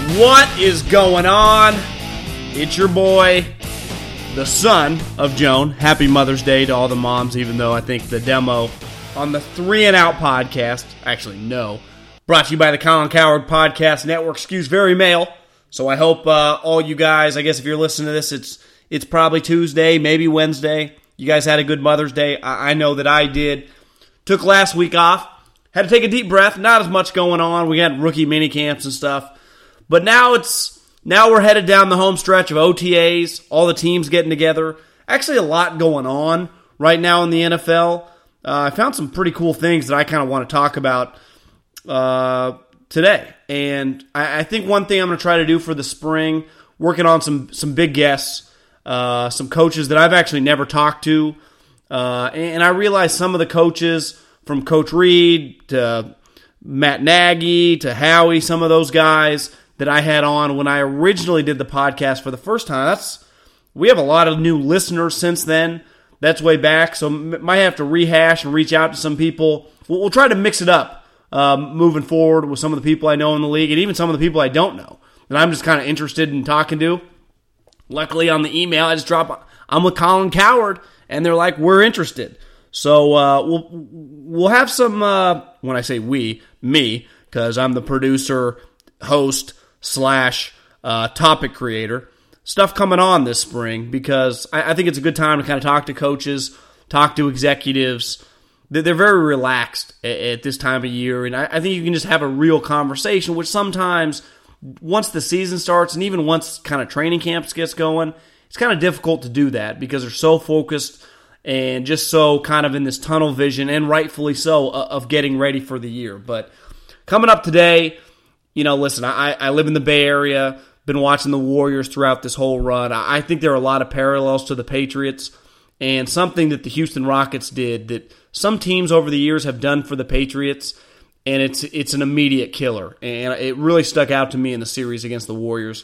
What is going on? It's your boy, the son of Joan. Happy Mother's Day to all the moms, even though I think the demo on the 3 and Out podcast, actually no, brought to you by the Colin Cowherd Podcast Network, skews very male. So I hope all you guys, I guess if you're listening to this, it's probably Tuesday, maybe Wednesday. You guys had a good Mother's Day. I know that I did. Took last week off. Had to take a deep breath. Not as much going on. We had rookie mini camps and stuff. But now we're headed down the home stretch of OTAs, all the teams getting together. Actually, a lot going on right now in the NFL. I found some pretty cool things that I kind of want to talk about today. And I think one thing I'm going to try to do for the spring, working on some big guests, some coaches that I've actually never talked to. And I realize some of the coaches, from Coach Reed to Matt Nagy to Howie, some of those guys that I had on when I originally did the podcast for the first time. We have a lot of new listeners since then. That's way back, so might have to rehash and reach out to some people. We'll try to mix it up moving forward with some of the people I know in the league and even some of the people I don't know that I'm just kind of interested in talking to. Luckily, on the email, I just drop, I'm with Colin Cowherd, and they're like, we're interested. So we'll have some, when I say we, me, because I'm the producer, host, / topic creator, stuff coming on this spring because I think it's a good time to kind of talk to coaches, talk to executives. They're very relaxed at this time of year, and I think you can just have a real conversation, which sometimes once the season starts and even once kind of training camps gets going, it's kind of difficult to do that because they're so focused and just so kind of in this tunnel vision, and rightfully so, of getting ready for the year. But coming up today, listen, I live in the Bay Area, been watching the Warriors throughout this whole run. I think there are a lot of parallels to the Patriots, and something that the Houston Rockets did that some teams over the years have done for the Patriots, and it's an immediate killer. And it really stuck out to me in the series against the Warriors.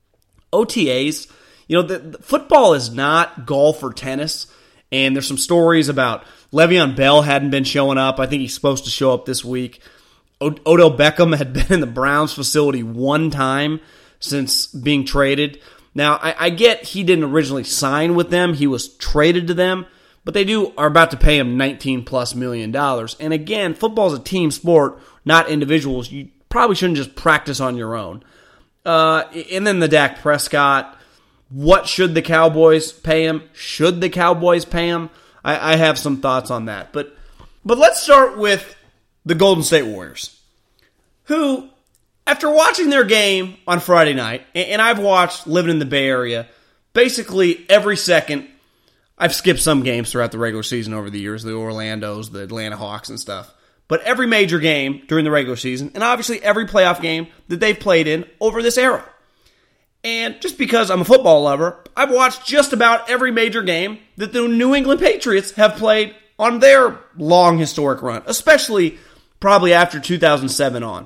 OTAs, the football is not golf or tennis, and there's some stories about Le'Veon Bell hadn't been showing up. I think he's supposed to show up this week. Odell Beckham had been in the Browns facility one time since being traded. Now, I get he didn't originally sign with them. He was traded to them, but they are about to pay him $19+ million. And again, football is a team sport, not individuals. You probably shouldn't just practice on your own. And then the Dak Prescott. What should the Cowboys pay him? Should the Cowboys pay him? I have some thoughts on that. But let's start with the Golden State Warriors, who, after watching their game on Friday night, and I've watched, living in the Bay Area, basically every second. I've skipped some games throughout the regular season over the years, the Orlandos, the Atlanta Hawks and stuff. But every major game during the regular season, and obviously every playoff game that they've played in over this era. And just because I'm a football lover, I've watched just about every major game that the New England Patriots have played on their long historic run, especially probably after 2007 on.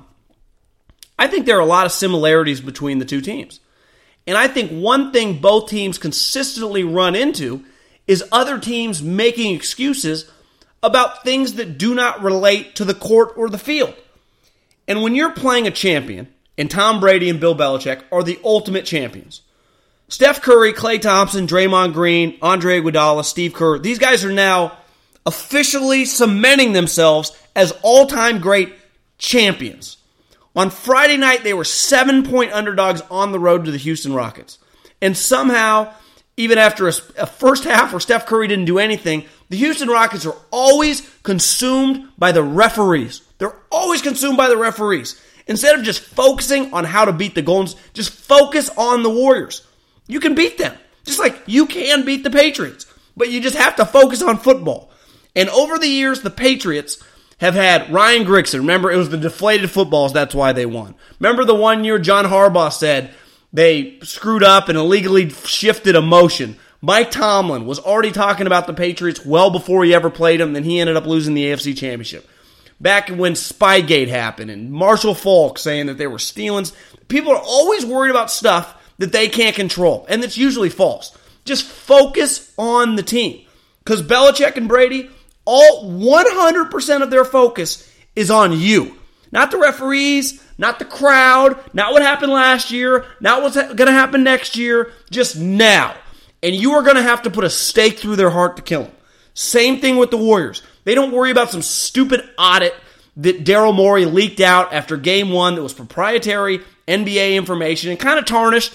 I think there are a lot of similarities between the two teams. And I think one thing both teams consistently run into is other teams making excuses about things that do not relate to the court or the field. And when you're playing a champion, and Tom Brady and Bill Belichick are the ultimate champions. Steph Curry, Klay Thompson, Draymond Green, Andre Iguodala, Steve Kerr, these guys are now officially cementing themselves as all-time great champions. On Friday night, they were 7-point underdogs on the road to the Houston Rockets. And somehow, even after a first half where Steph Curry didn't do anything, the Houston Rockets are always consumed by the referees. They're always consumed by the referees. Instead of just focusing on how to beat the Goldens, just focus on the Warriors. You can beat them. Just like you can beat the Patriots. But you just have to focus on football. And over the years, the Patriots have had Ryan Grigson. Remember, it was the deflated footballs. That's why they won. Remember the one year John Harbaugh said they screwed up and illegally shifted a motion. Mike Tomlin was already talking about the Patriots well before he ever played them. Then he ended up losing the AFC Championship. Back when Spygate happened and Marshall Faulk saying that they were stealing. People are always worried about stuff that they can't control, and that's usually false. Just focus on the team. Because Belichick and Brady, all 100% of their focus is on you. Not the referees, not the crowd, not what happened last year, not what's going to happen next year, just now. And you are going to have to put a stake through their heart to kill them. Same thing with the Warriors. They don't worry about some stupid audit that Daryl Morey leaked out after Game 1 that was proprietary NBA information and kind of tarnished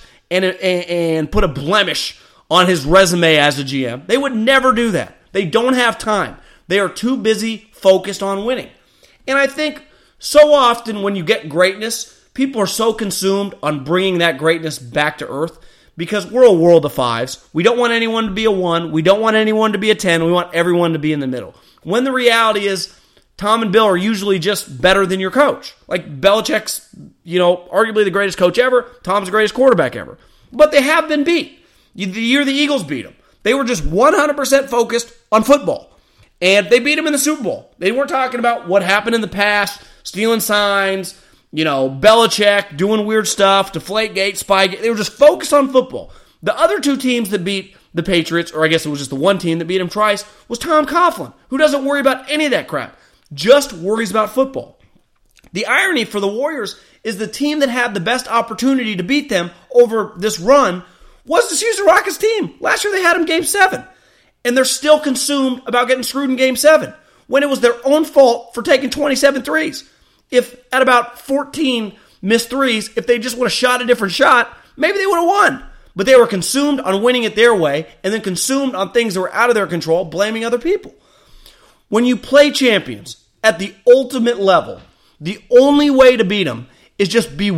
and put a blemish on his resume as a GM. They would never do that. They don't have time. They are too busy focused on winning. And I think so often when you get greatness, people are so consumed on bringing that greatness back to earth because we're a world of fives. We don't want anyone to be a 1. We don't want anyone to be a 10. We want everyone to be in the middle. When the reality is Tom and Bill are usually just better than your coach. Like Belichick's, arguably the greatest coach ever. Tom's the greatest quarterback ever. But they have been beat. The year the Eagles beat them, they were just 100% focused on football. And they beat them in the Super Bowl. They weren't talking about what happened in the past, stealing signs, Belichick doing weird stuff, Deflategate, Spygate. They were just focused on football. The other two teams that beat the Patriots, or I guess it was just the one team that beat them twice, was Tom Coughlin, who doesn't worry about any of that crap, just worries about football. The irony for the Warriors is the team that had the best opportunity to beat them over this run was the Houston Rockets team. Last year they had them Game 7. And they're still consumed about getting screwed in Game 7 when it was their own fault for taking 27 threes. If at about 14 missed threes, if they just would have shot a different shot, maybe they would have won. But they were consumed on winning it their way and then consumed on things that were out of their control, blaming other people. When you play champions at the ultimate level, the only way to beat them is just be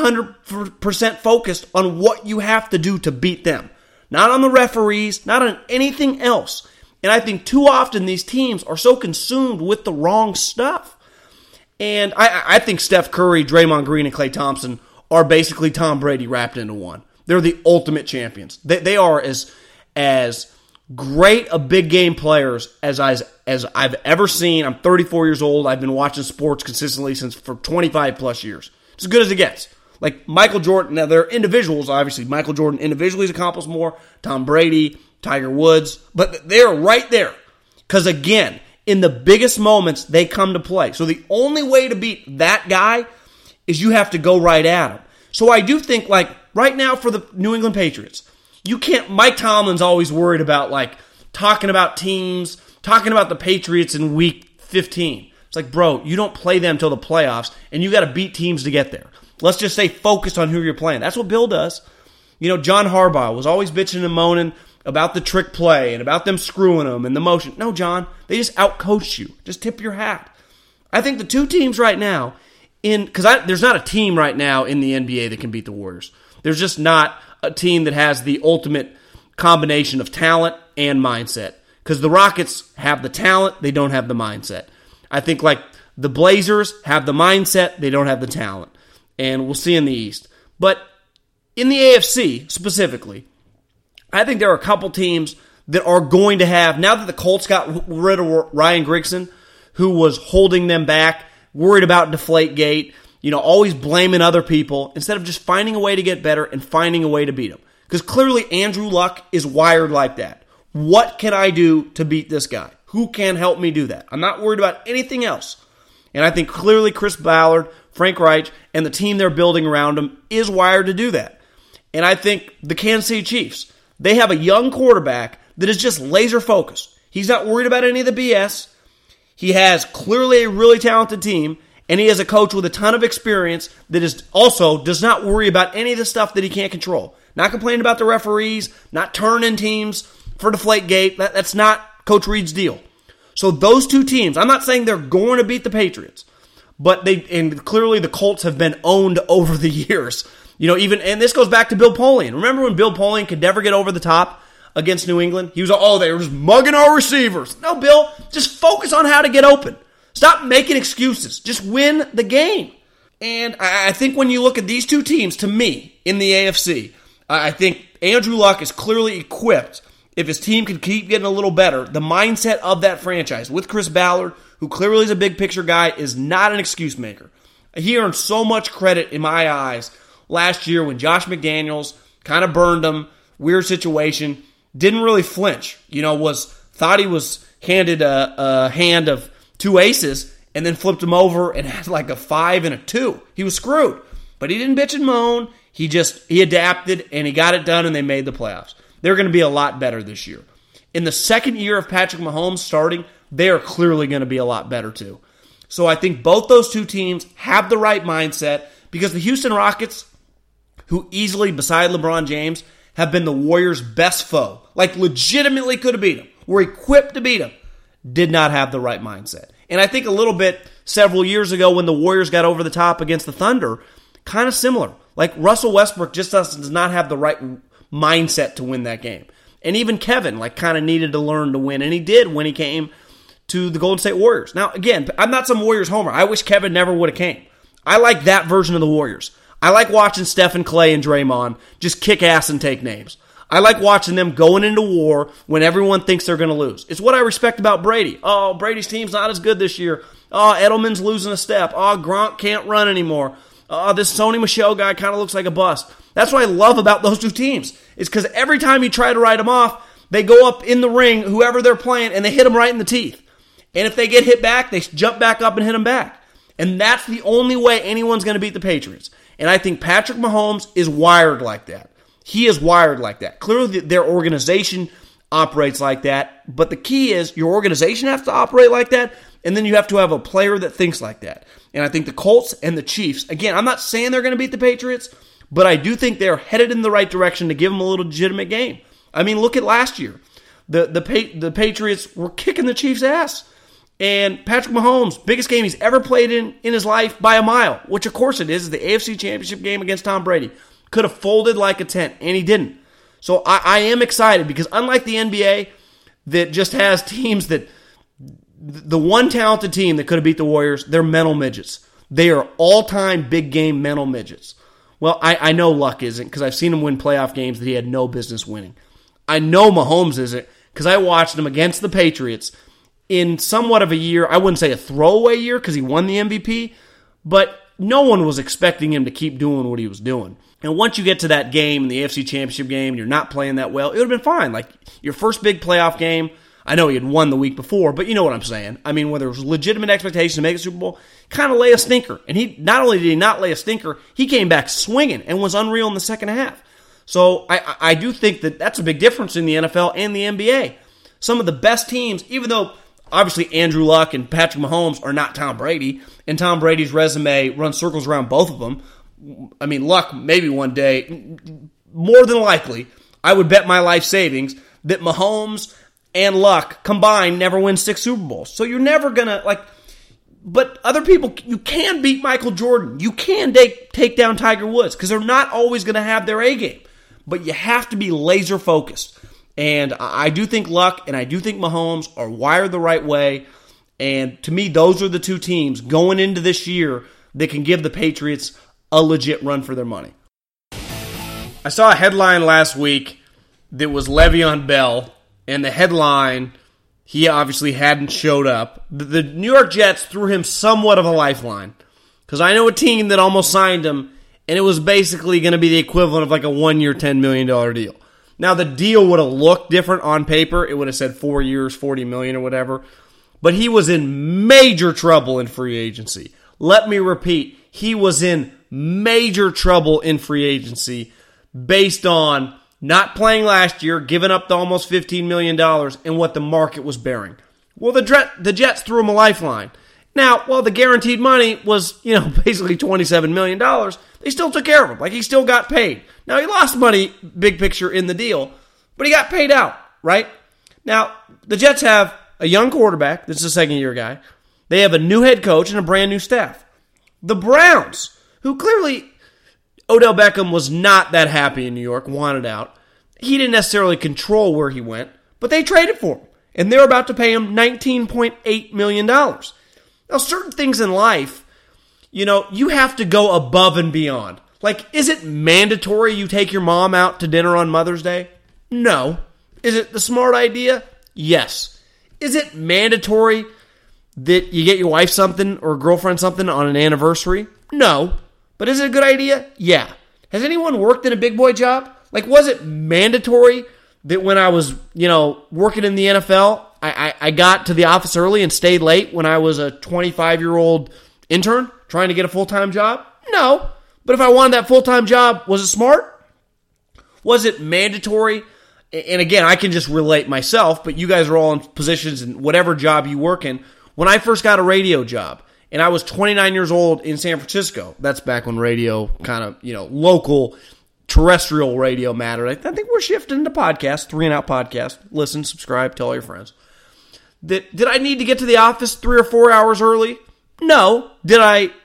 100% focused on what you have to do to beat them. Not on the referees, not on anything else. And I think too often these teams are so consumed with the wrong stuff. And I think Steph Curry, Draymond Green, and Klay Thompson are basically Tom Brady wrapped into one. They're the ultimate champions. They are as great a big game players as I've ever seen. I'm 34 years old. I've been watching sports consistently for 25 plus years. It's as good as it gets. Like Michael Jordan, now they're individuals, obviously. Michael Jordan individually has accomplished more. Tom Brady, Tiger Woods. But they're right there. Because again, in the biggest moments, they come to play. So the only way to beat that guy is you have to go right at him. So I do think, like, right now for the New England Patriots, you can't, Mike Tomlin's always worried about, like, talking about teams, talking about the Patriots in week 15. It's like, bro, you don't play them till the playoffs, and you got to beat teams to get there. Let's just stay focused on who you're playing. That's what Bill does. John Harbaugh was always bitching and moaning about the trick play and about them screwing them and the motion. No, John, they just outcoached you. Just tip your hat. I think the two teams right now, because there's not a team right now in the NBA that can beat the Warriors. There's just not a team that has the ultimate combination of talent and mindset. Because the Rockets have the talent, they don't have the mindset. I think like the Blazers have the mindset, they don't have the talent. And we'll see in the East. But in the AFC specifically, I think there are a couple teams that are going to have, now that the Colts got rid of Ryan Grigson, who was holding them back, worried about Deflategate, always blaming other people, instead of just finding a way to get better and finding a way to beat them. Because clearly Andrew Luck is wired like that. What can I do to beat this guy? Who can help me do that? I'm not worried about anything else. And I think clearly Chris Ballard, Frank Reich, and the team they're building around him is wired to do that. And I think the Kansas City Chiefs, they have a young quarterback that is just laser focused. He's not worried about any of the BS. He has clearly a really talented team, and he has a coach with a ton of experience that is also does not worry about any of the stuff that he can't control. Not complaining about the referees, not turning teams for Deflategate. That's not Coach Reid's deal. So those two teams, I'm not saying they're going to beat the Patriots, but and clearly the Colts have been owned over the years. And this goes back to Bill Polian. Remember when Bill Polian could never get over the top against New England? He was they were just mugging our receivers. No, Bill, just focus on how to get open. Stop making excuses. Just win the game. And I think when you look at these two teams, to me, in the AFC, I think Andrew Luck is clearly equipped, if his team can keep getting a little better, the mindset of that franchise with Chris Ballard, who clearly is a big picture guy, is not an excuse maker. He earned so much credit in my eyes last year when Josh McDaniels kind of burned him, weird situation, didn't really flinch, thought he was handed a hand of two aces and then flipped him over and had like a 5 and a 2. He was screwed. But he didn't bitch and moan. He adapted, and he got it done, and they made the playoffs. They're going to be a lot better this year. In the second year of Patrick Mahomes starting, they are clearly going to be a lot better too. So I think both those two teams have the right mindset, because the Houston Rockets, who easily, beside LeBron James, have been the Warriors' best foe, like legitimately could have beat them, were equipped to beat them, did not have the right mindset. And I think a little bit several years ago when the Warriors got over the top against the Thunder, kind of similar. Like Russell Westbrook just does not have the right mindset to win that game. And even Kevin kind of needed to learn to win, and he did when he came to the Golden State Warriors. Now, again, I'm not some Warriors homer. I wish Kevin never would have came. I like that version of the Warriors. I like watching Steph and Clay and Draymond just kick ass and take names. I like watching them going into war when everyone thinks they're going to lose. It's what I respect about Brady. Oh, Brady's team's not as good this year. Oh, Edelman's losing a step. Oh, Gronk can't run anymore. Oh, this Sony Michel guy kind of looks like a bust. That's what I love about those two teams. It's because every time you try to write them off, they go up in the ring, whoever they're playing, and they hit them right in the teeth. And if they get hit back, they jump back up and hit them back. And that's the only way anyone's going to beat the Patriots. And I think Patrick Mahomes is wired like that. He is wired like that. Clearly, their organization operates like that. But the key is your organization has to operate like that, and then you have to have a player that thinks like that. And I think the Colts and the Chiefs, again, I'm not saying they're going to beat the Patriots, but I do think they're headed in the right direction to give them a little legitimate game. I mean, look at last year. The Patriots were kicking the Chiefs' ass. And Patrick Mahomes, biggest game he's ever played in his life by a mile, which of course it is the AFC Championship game against Tom Brady. Could have folded like a tent, and he didn't. So I am excited because unlike the NBA that just has teams that, the one talented team that could have beat the Warriors, they're mental midgets. They are all-time big game mental midgets. Well, I know Luck isn't because I've seen him win playoff games that he had no business winning. I know Mahomes isn't because I watched him against the Patriots in somewhat of a year. I wouldn't say a throwaway year because he won the MVP, but no one was expecting him to keep doing what he was doing. And once you get to that game, in the AFC Championship game, and you're not playing that well, it would have been fine. Like your first big playoff game, I know he had won the week before, but you know what I'm saying. I mean, when there was legitimate expectation to make a Super Bowl, kind of lay a stinker. And he not only did he not lay a stinker, he came back swinging and was unreal in the second half. So I do think that that's a big difference in the NFL and the NBA. Some of the best teams, even though obviously Andrew Luck and Patrick Mahomes are not Tom Brady, and Tom Brady's resume runs circles around both of them. I mean, Luck, maybe one day, more than likely, I would bet my life savings that Mahomes and Luck combined never win 6 Super Bowls. So you're never going to, but other people, you can beat Michael Jordan. You can take down Tiger Woods because they're not always going to have their A game. But you have to be laser focused. And I do think Luck and I do think Mahomes are wired the right way. And to me, those are the two teams going into this year that can give the Patriots a legit run for their money. I saw a headline last week that was Le'Veon Bell, and the headline, he obviously hadn't showed up. The New York Jets threw him somewhat of a lifeline, because I know a team that almost signed him, and it was basically going to be the equivalent of like a 1-year, $10 million deal. Now, the deal would have looked different on paper. It would have said 4 years, $40 million or whatever. But he was in major trouble in free agency. Let me repeat, he was in major trouble in free agency based on not playing last year, giving up the almost $15 million, and what the market was bearing. Well, the Jets threw him a lifeline. Now, while the guaranteed money was, basically $27 million, they still took care of him. Like, he still got paid. Now, he lost money, big picture, in the deal, but he got paid out, right? Now, the Jets have a young quarterback, this is a second-year guy. They have a new head coach and a brand new staff. The Browns, who clearly Odell Beckham was not that happy in New York, wanted out. He didn't necessarily control where he went, but they traded for him, and they're about to pay him $19.8 million. Now, certain things in life, you have to go above and beyond. Like, is it mandatory you take your mom out to dinner on Mother's Day? No. Is it the smart idea? Yes. Is it mandatory that you get your wife something or girlfriend something on an anniversary? No. But is it a good idea? Yeah. Has anyone worked in a big boy job? Like, was it mandatory that when I was, working in the NFL, I got to the office early and stayed late when I was a 25-year-old intern trying to get a full-time job? No. But if I wanted that full-time job, was it smart? Was it mandatory? And again, I can just relate myself, but you guys are all in positions in whatever job you work in. When I first got a radio job, and I was 29 years old in San Francisco, that's back when radio kind of, local terrestrial radio mattered. I think we're shifting to podcasts, 3 and Out podcast. Listen, subscribe, tell all your friends. Did I need to get to the office 3 or 4 hours early? No. Did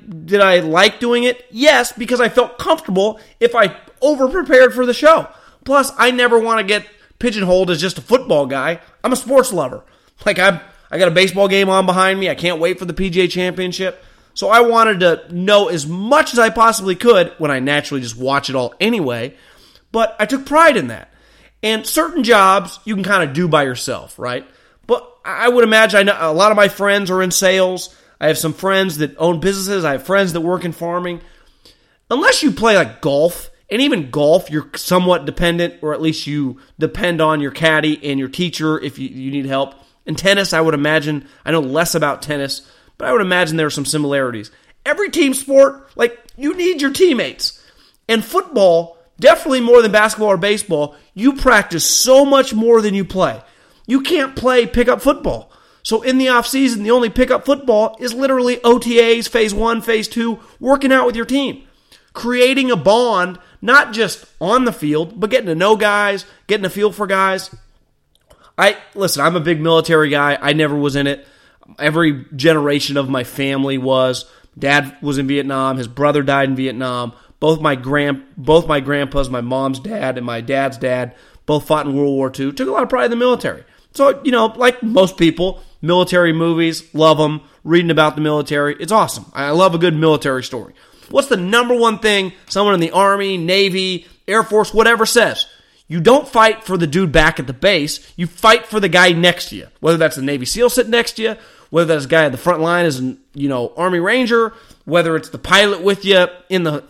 I like doing it? Yes, because I felt comfortable if I over-prepared for the show. Plus, I never want to get pigeonholed as just a football guy. I'm a sports lover. I got a baseball game on behind me. I can't wait for the PGA Championship. So I wanted to know as much as I possibly could when I naturally just watch it all anyway. But I took pride in that. And certain jobs you can kind of do by yourself, right? But I would imagine, I know a lot of my friends are in sales. I have some friends that own businesses. I have friends that work in farming. Unless you play like golf, and even golf, you're somewhat dependent, or at least you depend on your caddy and your teacher if you need help. In tennis, I would imagine, I know less about tennis, but I would imagine there are some similarities. Every team sport, you need your teammates. And football, definitely more than basketball or baseball, you practice so much more than you play. You can't play pickup football. So in the offseason, the only pickup football is literally OTAs, phase 1, phase 2, working out with your team. Creating a bond, not just on the field, but getting to know guys, getting a feel for guys. Listen, I'm a big military guy. I never was in it. Every generation of my family was. Dad was in Vietnam. His brother died in Vietnam. Both my grandpas, my mom's dad and my dad's dad, both fought in World War II. Took a lot of pride in the military. So, like most people, military movies, love them. Reading about the military, it's awesome. I love a good military story. What's the number one thing someone in the Army, Navy, Air Force, whatever says? You don't fight for the dude back at the base. You fight for the guy next to you. Whether that's a Navy SEAL sitting next to you, whether that's a guy at the front line is an Army Ranger, whether it's the pilot with you in the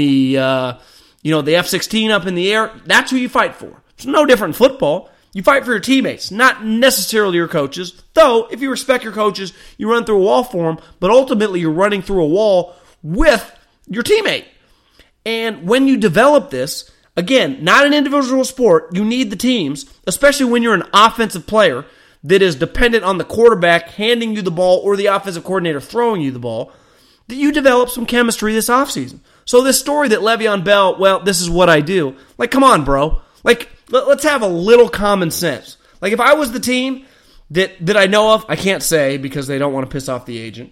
F-16 up in the air. That's who you fight for. It's no different in football. You fight for your teammates, not necessarily your coaches. Though, if you respect your coaches, you run through a wall for them, but ultimately you're running through a wall with your teammate. And when you develop this, again, not an individual sport, you need the teams, especially when you're an offensive player that is dependent on the quarterback handing you the ball or the offensive coordinator throwing you the ball, that you develop some chemistry this offseason. So this story that Le'Veon Bell, well, this is what I do. Come on, bro. Let's have a little common sense. If I was the team that I know of, I can't say because they don't want to piss off the agent,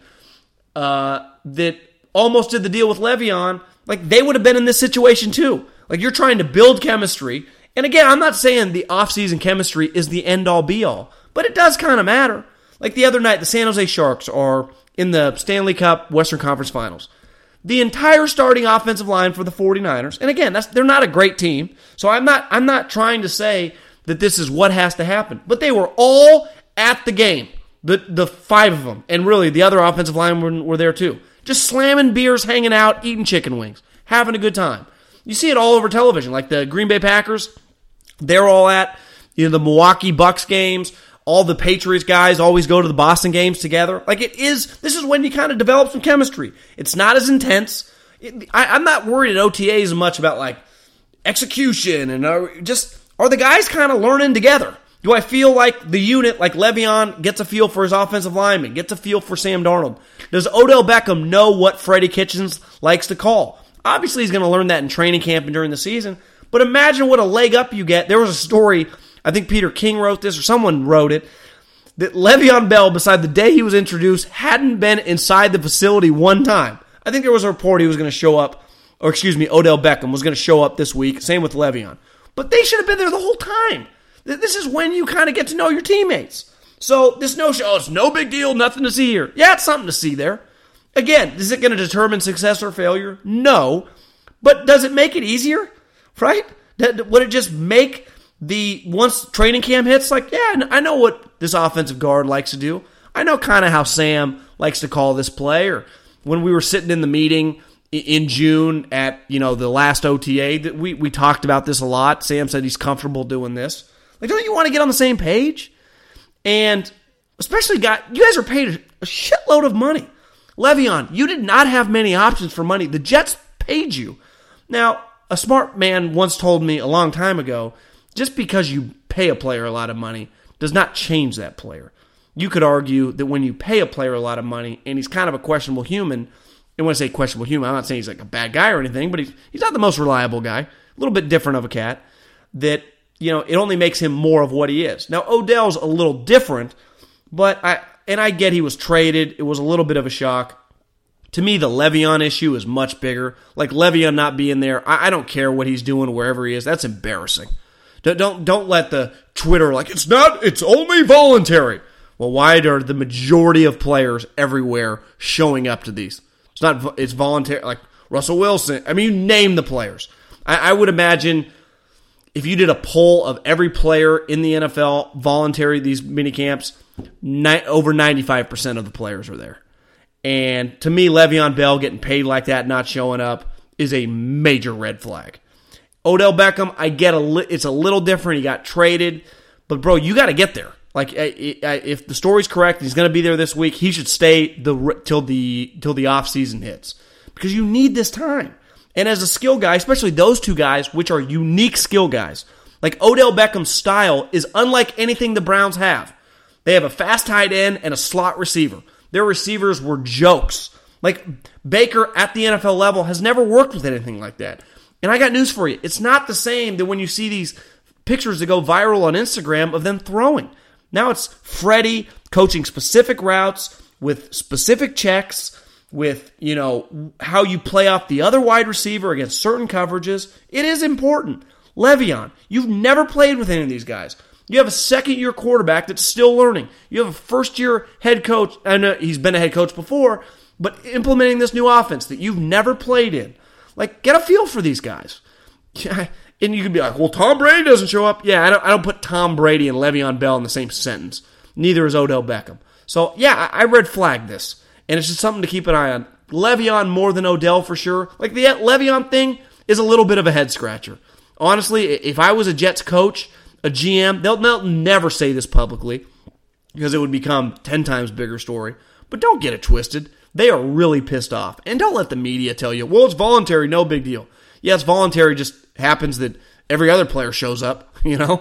that almost did the deal with Le'Veon, they would have been in this situation too. You're trying to build chemistry. And again, I'm not saying the offseason chemistry is the end-all, be-all, but it does kind of matter. The other night, the San Jose Sharks are in the Stanley Cup Western Conference Finals. The entire starting offensive line for the 49ers, and again, they're not a great team, so I'm not trying to say that this is what has to happen, but they were all at the game, the 5 of them, and really the other offensive linemen were there too. Just slamming beers, hanging out, eating chicken wings, having a good time. You see it all over television, the Green Bay Packers, they're all at the Milwaukee Bucks games. All the Patriots guys always go to the Boston games together. This is when you kind of develop some chemistry. It's not as intense. I'm not worried at OTAs as much about execution and are the guys kind of learning together? Do I feel like the unit, like Le'Veon, gets a feel for his offensive lineman, gets a feel for Sam Darnold? Does Odell Beckham know what Freddie Kitchens likes to call? Obviously, he's going to learn that in training camp and during the season. But imagine what a leg up you get. There was a story, I think Peter King wrote this, or someone wrote it, that Le'Veon Bell, beside the day he was introduced, hadn't been inside the facility one time. I think there was a report he was going to show up, Odell Beckham was going to show up this week. Same with Le'Veon. But they should have been there the whole time. This is when you kind of get to know your teammates. So this notion, it's no big deal, nothing to see here. Yeah, it's something to see there. Again, is it going to determine success or failure? No. But does it make it easier? Right? Would it just make once training camp hits, I know what this offensive guard likes to do. I know kind of how Sam likes to call this play. Or when we were sitting in the meeting in June at, the last OTA, that we talked about this a lot. Sam said he's comfortable doing this. Don't you want to get on the same page? And especially you guys are paid a shitload of money. Le'Veon, you did not have many options for money. The Jets paid you. Now, a smart man once told me a long time ago, just because you pay a player a lot of money does not change that player. You could argue that when you pay a player a lot of money and he's kind of a questionable human, and when I say questionable human, I'm not saying he's like a bad guy or anything, but he's not the most reliable guy, a little bit different of a cat, that, it only makes him more of what he is. Now, Odell's a little different, but I get he was traded. It was a little bit of a shock. To me, the Le'Veon issue is much bigger. Like Le'Veon not being there, I don't care what he's doing wherever he is. That's embarrassing. Don't let the Twitter it's only voluntary. Well, why are the majority of players everywhere showing up to these? It's voluntary. Like Russell Wilson. I mean, you name the players. I would imagine if you did a poll of every player in the NFL voluntary these mini camps, over 95% of the players are there. And to me, Le'Veon Bell getting paid like that, not showing up, is a major red flag. Odell Beckham, I get it's a little different. He got traded, but bro, you got to get there. Like, if the story's correct, he's going to be there this week. He should stay till the off season hits because you need this time. And as a skill guy, especially those two guys, which are unique skill guys, like Odell Beckham's style is unlike anything the Browns have. They have a fast tight end and a slot receiver. Their receivers were jokes. Like, Baker at the NFL level has never worked with anything like that. And I got news for you. It's not the same that when you see these pictures that go viral on Instagram of them throwing. Now it's Freddie coaching specific routes with specific checks, with, how you play off the other wide receiver against certain coverages. It is important. Le'Veon, you've never played with any of these guys. You have a second-year quarterback that's still learning. You have a first-year head coach. I know he's been a head coach before, but implementing this new offense that you've never played in. Like, get a feel for these guys. And you could be like, well, Tom Brady doesn't show up. Yeah, I don't put Tom Brady and Le'Veon Bell in the same sentence. Neither is Odell Beckham. So, yeah, I red flagged this. And it's just something to keep an eye on. Le'Veon more than Odell for sure. Like, the Le'Veon thing is a little bit of a head-scratcher. Honestly, if I was a Jets coach, a GM, they'll never say this publicly because it would become 10 times bigger story. But don't get it twisted. They are really pissed off. And don't let the media tell you, well, it's voluntary, no big deal. Yeah, it's voluntary, just happens that every other player shows up,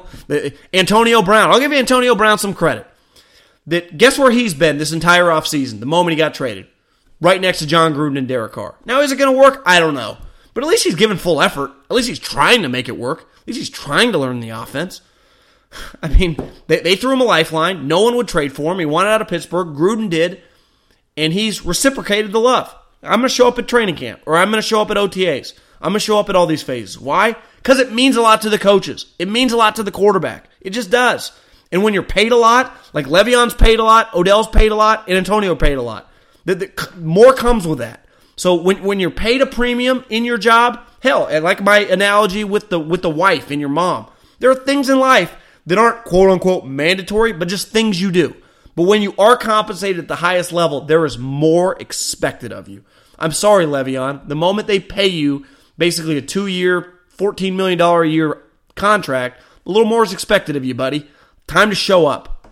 Antonio Brown. I'll give Antonio Brown some credit. Guess where he's been this entire offseason, the moment he got traded? Right next to John Gruden and Derek Carr. Now, is it going to work? I don't know. But at least he's giving full effort. At least he's trying to make it work. At least he's trying to learn the offense. I mean, they threw him a lifeline. No one would trade for him. He wanted out of Pittsburgh. Gruden did. And he's reciprocated the love. I'm going to show up at training camp. Or I'm going to show up at OTAs. I'm going to show up at all these phases. Why? Because it means a lot to the coaches. It means a lot to the quarterback. It just does. And when you're paid a lot, like Le'Veon's paid a lot, Odell's paid a lot, and Antonio paid a lot, more comes with that. So when you're paid a premium in your job, hell, and like my analogy with the wife and your mom, there are things in life that aren't quote-unquote mandatory, but just things you do. But when you are compensated at the highest level, there is more expected of you. I'm sorry, Le'Veon. The moment they pay you basically a 2-year, $14 million a year contract, a little more is expected of you, buddy. Time to show up.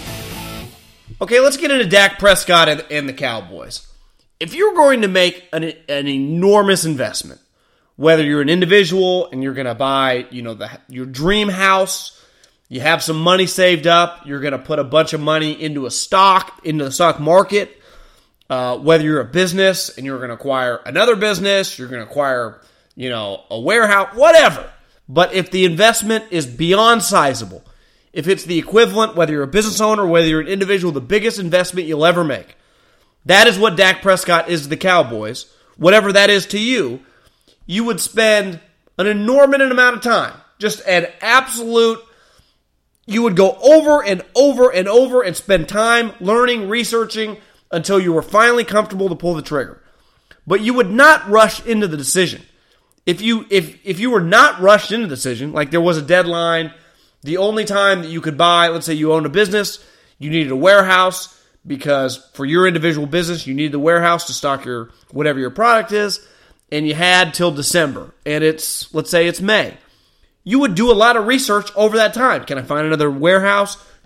Okay, let's get into Dak Prescott and the Cowboys. If you're going to make an enormous investment, whether you're an individual and you're going to buy, your dream house, you have some money saved up, you're going to put a bunch of money into the stock market, whether you're a business and you're going to acquire another business, you're going to acquire, a warehouse, whatever. But if the investment is beyond sizable, if it's the equivalent, whether you're a business owner, whether you're an individual, the biggest investment you'll ever make, that is what Dak Prescott is to the Cowboys. Whatever that is to you, you would spend an inordinate amount of time, just an absolute. You would go over and over and over and spend time learning, researching until you were finally comfortable to pull the trigger. But you would not rush into the decision. If you were not rushed into the decision, like there was a deadline, the only time that you could buy, let's say you owned a business, you needed a warehouse because for your individual business, you needed the warehouse to stock your whatever your product is, and you had till December, and let's say it's May. You would do a lot of research over that time. Can I find another warehouse?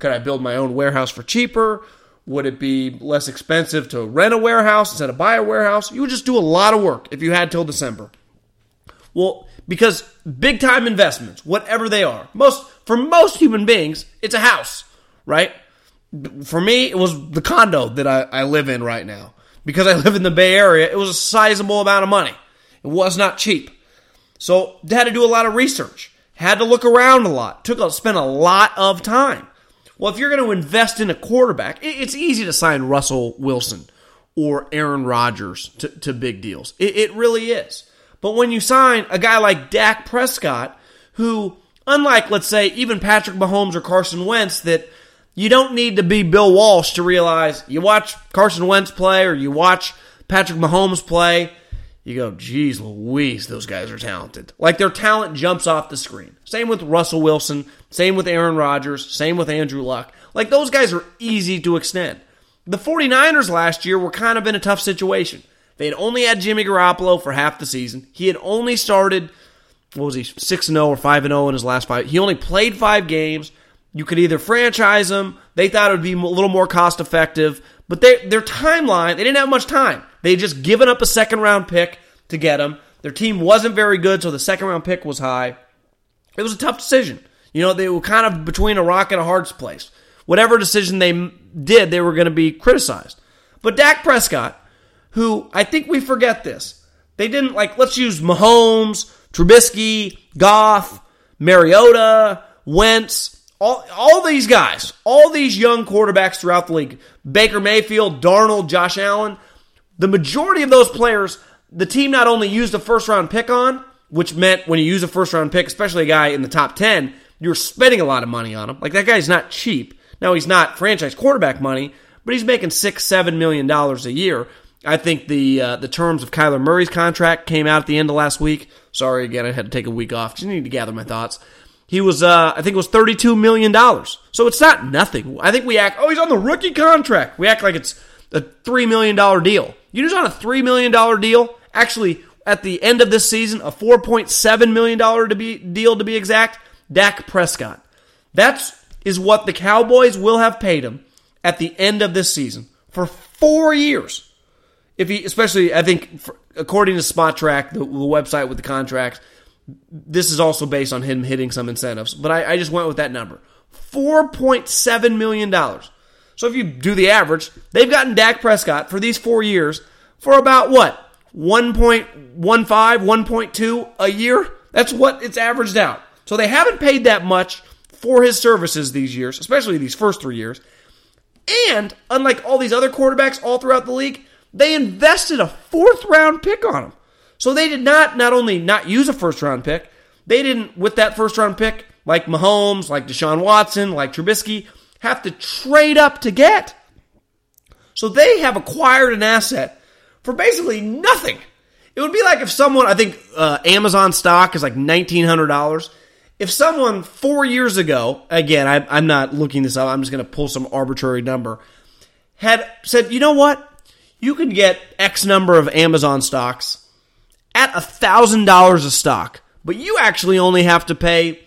Could I build my own warehouse for cheaper? Would it be less expensive to rent a warehouse instead of buy a warehouse? You would just do a lot of work if you had till December. Well, because big-time investments, whatever they are, for most human beings, it's a house, right? For me, it was the condo that I live in right now. Because I live in the Bay Area, it was a sizable amount of money. It was not cheap. So, I had to do a lot of research. Had to look around a lot. Spent a lot of time. Well, if you're going to invest in a quarterback, it's easy to sign Russell Wilson or Aaron Rodgers to big deals. It really is. But when you sign a guy like Dak Prescott, who, unlike, let's say, even Patrick Mahomes or Carson Wentz, that you don't need to be Bill Walsh to realize you watch Carson Wentz play or you watch Patrick Mahomes play, you go, geez Louise, those guys are talented. Like their talent jumps off the screen. Same with Russell Wilson, same with Aaron Rodgers, same with Andrew Luck. Like those guys are easy to extend. The 49ers last year were kind of in a tough situation. They had only had Jimmy Garoppolo for half the season. He had only started, 6-0 or 5-0 in his last 5. He only played 5 games. You could either franchise him. They thought it would be a little more cost effective. But their timeline, they didn't have much time. They had just given up a second-round pick to get him. Their team wasn't very good, so the second-round pick was high. It was a tough decision. They were kind of between a rock and a hard place. Whatever decision they did, they were going to be criticized. But Dak Prescott, who, I think we forget this. They didn't, let's use Mahomes, Trubisky, Goff, Mariota, Wentz, all these guys, all these young quarterbacks throughout the league, Baker Mayfield, Darnold, Josh Allen, the majority of those players, the team not only used a first-round pick on, which meant when you use a first-round pick, especially a guy in the top 10, you're spending a lot of money on him. Like, that guy's not cheap. Now, he's not franchise quarterback money, but he's making $6-7 million a year. I think the terms of Kyler Murray's contract came out at the end of last week. Sorry, again, I had to take a week off. Just need to gather my thoughts. He was, I think it was $32 million. So it's not nothing. I think we act, he's on the rookie contract. We act like it's a $3 million deal. You just on a $3 million deal. Actually, at the end of this season, a $4.7 million deal to be exact. Dak Prescott. That is what the Cowboys will have paid him at the end of this season for 4 years. Especially, I think, according to SpotTrack, the website with the contracts, this is also based on him hitting some incentives. But I just went with that number. $4.7 million. So if you do the average, they've gotten Dak Prescott for these 4 years for about what? 1.15, 1.2 a year? That's what it's averaged out. So they haven't paid that much for his services these years, especially these first 3 years. And unlike all these other quarterbacks all throughout the league, they invested a 4th-round pick on him. So they did not only not use a first-round pick, they didn't, with that first-round pick, like Mahomes, like Deshaun Watson, like Trubisky, have to trade up to get. So they have acquired an asset for basically nothing. It would be like if someone, I think Amazon stock is like $1,900. If someone 4 years ago, again, I'm not looking this up, I'm just going to pull some arbitrary number, had said, you know what? You can get X number of Amazon stocks at $1,000 a stock, but you actually only have to pay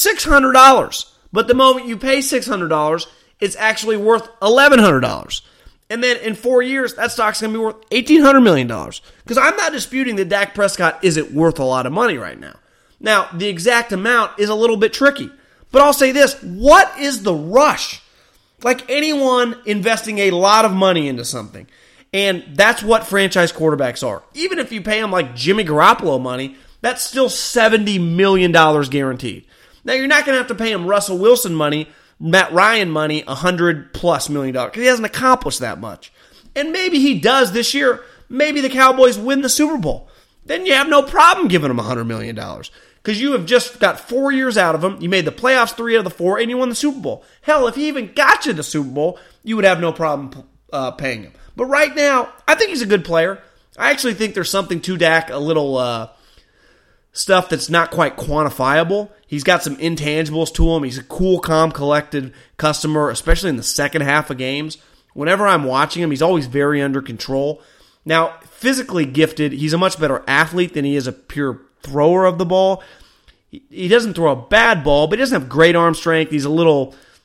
$600. But the moment you pay $600, it's actually worth $1,100. And then in 4 years, that stock's going to be worth $1,800 million. Because I'm not disputing that Dak Prescott isn't worth a lot of money right now. Now, the exact amount is a little bit tricky. But I'll say this, what is the rush? Like anyone investing a lot of money into something. And that's what franchise quarterbacks are. Even if you pay them like Jimmy Garoppolo money, that's still $70 million guaranteed. Now, you're not going to have to pay him Russell Wilson money, Matt Ryan money, $100+ million, because he hasn't accomplished that much. And maybe he does this year. Maybe the Cowboys win the Super Bowl. Then you have no problem giving him $100 million, because you have just got 4 years out of him. You made the playoffs 3 out of the 4, and you won the Super Bowl. Hell, if he even got you the Super Bowl, you would have no problem paying him. But right now, I think he's a good player. I actually think there's something to Dak, a little stuff that's not quite quantifiable. He's got some intangibles to him. He's a cool, calm, collected customer, especially in the second half of games. Whenever I'm watching him, he's always very under control. Now, physically gifted, he's a much better athlete than he is a pure thrower of the ball. He doesn't throw a bad ball, but he doesn't have great arm strength. He's a little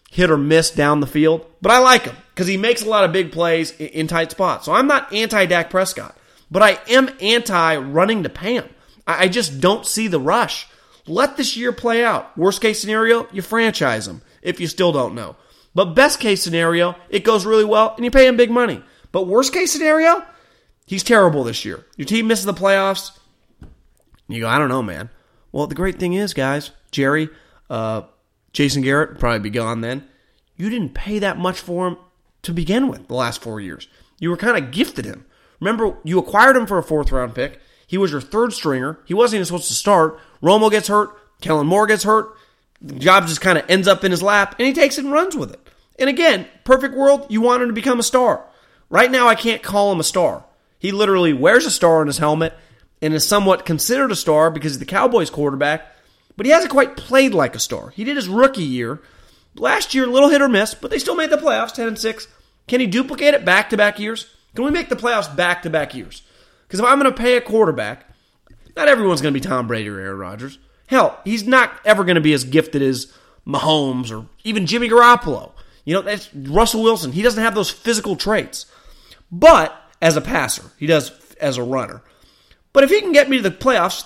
hit or miss down the field, but I like him because he makes a lot of big plays in tight spots. So I'm not anti-Dak Prescott, but I am anti-running to pay him. I just don't see the rush. Let this year play out. Worst case scenario, you franchise him if you still don't know. But best case scenario, it goes really well and you pay him big money. But worst case scenario, he's terrible this year. Your team misses the playoffs. You go, I don't know, man. Well, the great thing is, guys, Jerry, Jason Garrett will probably be gone then. You didn't pay that much for him to begin with the last 4 years. You were kind of gifted him. Remember, you acquired him for a 4th-round pick. He was your 3rd stringer. He wasn't even supposed to start. Romo gets hurt. Kellen Moore gets hurt. The job just kind of ends up in his lap, and he takes it and runs with it. And again, perfect world, you want him to become a star. Right now, I can't call him a star. He literally wears a star on his helmet and is somewhat considered a star because he's the Cowboys quarterback, but he hasn't quite played like a star. He did his rookie year. Last year, a little hit or miss, but they still made the playoffs, 10-6. Can he duplicate it back-to-back years? Can we make the playoffs back-to-back years? Because if I'm going to pay a quarterback, not everyone's going to be Tom Brady or Aaron Rodgers. Hell, he's not ever going to be as gifted as Mahomes or even Jimmy Garoppolo. That's Russell Wilson. He doesn't have those physical traits. But as a passer, he does as a runner. But if he can get me to the playoffs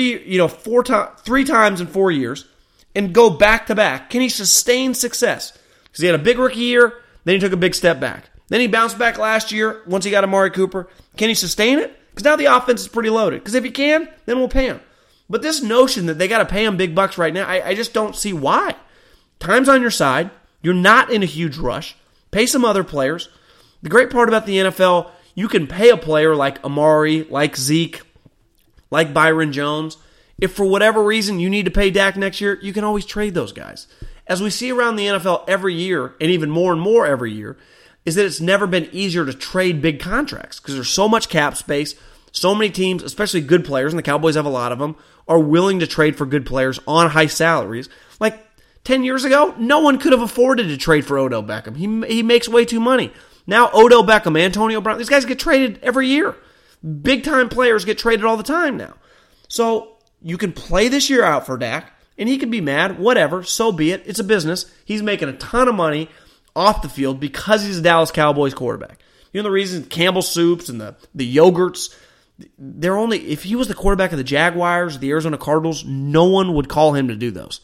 three times in 4 years and go back-to-back, can he sustain success? Because he had a big rookie year, then he took a big step back. Then he bounced back last year once he got Amari Cooper. Can he sustain it? Because now the offense is pretty loaded. Because if he can, then we'll pay him. But this notion that they got to pay him big bucks right now, I just don't see why. Time's on your side. You're not in a huge rush. Pay some other players. The great part about the NFL, you can pay a player like Amari, like Zeke, like Byron Jones. If for whatever reason you need to pay Dak next year, you can always trade those guys. As we see around the NFL every year, and even more and more every year, is that it's never been easier to trade big contracts because there's so much cap space. So many teams, especially good players, and the Cowboys have a lot of them, are willing to trade for good players on high salaries. Like 10 years ago, no one could have afforded to trade for Odell Beckham. He makes way too money. Now Odell Beckham, Antonio Brown, these guys get traded every year. Big-time players get traded all the time now. So you can play this year out for Dak, and he can be mad, whatever, so be it. It's a business. He's making a ton of money off the field because he's a Dallas Cowboys quarterback. You know the reason Campbell Soups and the yogurts, if he was the quarterback of the Jaguars, the Arizona Cardinals, no one would call him to do those.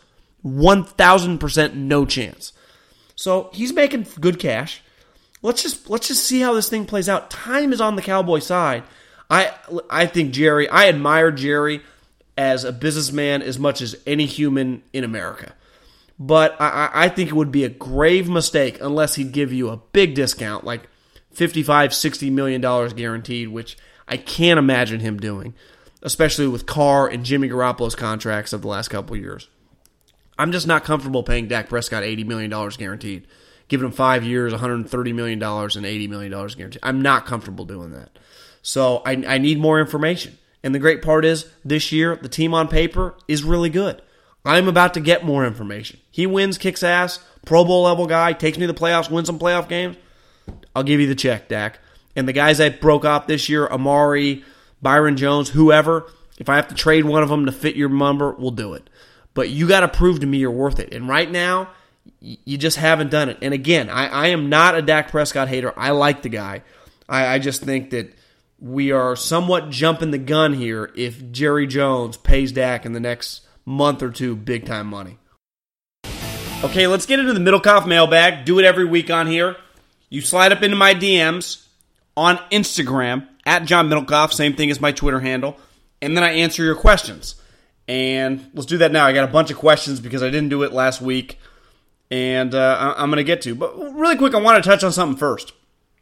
1,000% no chance. So he's making good cash. Let's just see how this thing plays out. Time is on the Cowboy side. I think Jerry, I admire Jerry as a businessman as much as any human in America. But I think it would be a grave mistake unless he'd give you a big discount, like $55, $60 million guaranteed, which I can't imagine him doing, especially with Carr and Jimmy Garoppolo's contracts of the last couple of years. I'm just not comfortable paying Dak Prescott $80 million guaranteed, giving him 5 years, $130 million, and $80 million guaranteed. I'm not comfortable doing that. So I need more information. And the great part is, this year, the team on paper is really good. I'm about to get more information. He wins, kicks ass, Pro Bowl level guy, takes me to the playoffs, wins some playoff games. I'll give you the check, Dak. And the guys that broke off this year, Amari, Byron Jones, whoever, if I have to trade one of them to fit your number, we'll do it. But you got to prove to me you're worth it. And right now, you just haven't done it. And again, I am not a Dak Prescott hater. I like the guy. I just think that we are somewhat jumping the gun here if Jerry Jones pays Dak in the next month or two big-time money. Okay, let's get into the Middlecoff mailbag. Do it every week on here. You slide up into my DMs on Instagram, at John Middlecoff, same thing as my Twitter handle, and then I answer your questions. And let's do that now. I got a bunch of questions because I didn't do it last week, and I'm going to get to. But really quick, I want to touch on something first.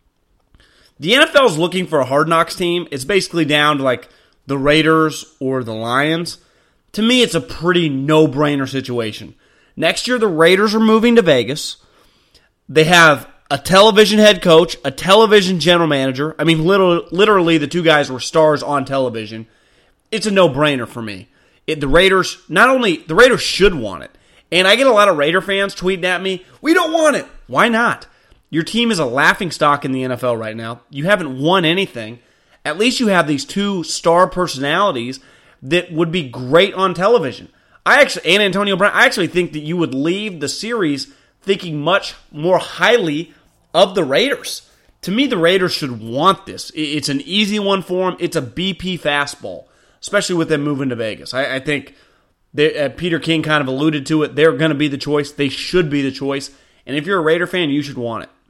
The NFL is looking for a Hard Knocks team. It's basically down to like the Raiders or the Lions. To me, it's a pretty no-brainer situation. Next year, the Raiders are moving to Vegas. They have a television head coach, a television general manager. I mean, literally, the two guys were stars on television. It's a no-brainer for me. The Raiders should want it. And I get a lot of Raider fans tweeting at me, we don't want it. Why not? Your team is a laughingstock in the NFL right now. You haven't won anything. At least you have these two star personalities that would be great on television. And Antonio Brown, I actually think that you would leave the series thinking much more highly of the Raiders. To me, the Raiders should want this. It's an easy one for them. It's a BP fastball, especially with them moving to Vegas. I think Peter King kind of alluded to it. They're going to be the choice. They should be the choice. And if you're a Raider fan, you should want it.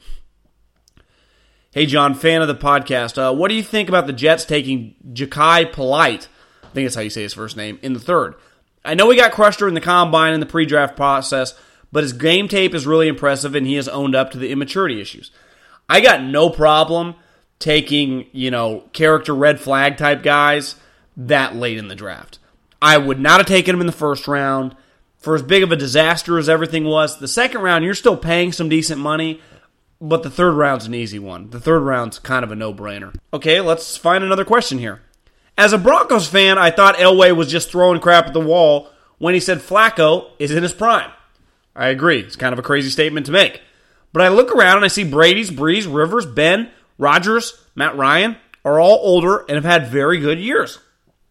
Hey, John, fan of the podcast. What do you think about the Jets taking Jachai Polite, I think that's how you say his first name, in the third? I know he got crushed during the combine and the pre-draft process, but his game tape is really impressive, and he has owned up to the immaturity issues. I got no problem taking, character red flag type guys that late in the draft. I would not have taken him in the first round. For as big of a disaster as everything was, the second round, you're still paying some decent money, but the third round's an easy one. The third round's kind of a no-brainer. Okay, let's find another question here. As a Broncos fan, I thought Elway was just throwing crap at the wall when he said Flacco is in his prime. I agree. It's kind of a crazy statement to make. But I look around and I see Brady's, Breeze, Rivers, Ben, Rodgers, Matt Ryan are all older and have had very good years.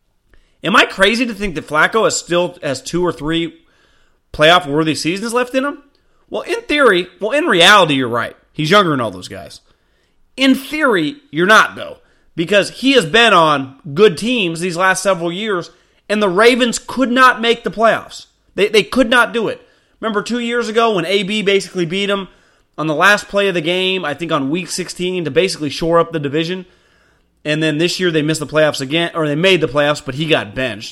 Am I crazy to think that Flacco still has 2 or 3 playoff-worthy seasons left in him? Well, in reality, you're right. He's younger than all those guys. In theory, you're not, though, because he has been on good teams these last several years, and the Ravens could not make the playoffs. They could not do it. Remember 2 years ago when AB basically beat him on the last play of the game, I think on week 16, to basically shore up the division? And then this year they missed the playoffs again, or they made the playoffs, but he got benched.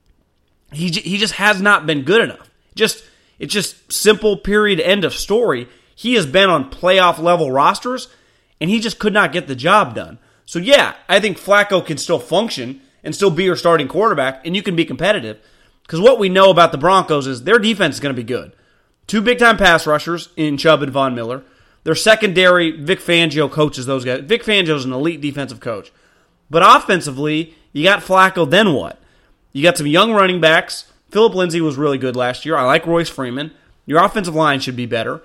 He just has not been good enough. It's just simple, period, end of story. He has been on playoff-level rosters, and he just could not get the job done. So yeah, I think Flacco can still function and still be your starting quarterback, and you can be competitive. Because what we know about the Broncos is their defense is going to be good. 2 big-time pass rushers in Chubb and Von Miller. Their secondary, Vic Fangio coaches those guys. Vic Fangio is an elite defensive coach. But offensively, you got Flacco, then what? You got some young running backs. Philip Lindsay was really good last year. I like Royce Freeman. Your offensive line should be better.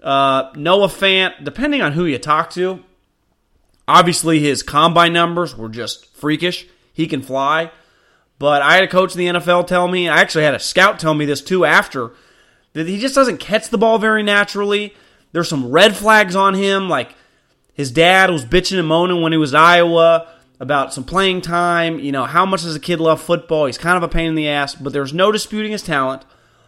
Noah Fant, depending on who you talk to, obviously his combine numbers were just freakish. He can fly. But I had a coach in the NFL tell me, I actually had a scout tell me this too after, that he just doesn't catch the ball very naturally. There's some red flags on him, like his dad was bitching and moaning when he was at Iowa about some playing time. How much does a kid love football? He's kind of a pain in the ass, but there's no disputing his talent.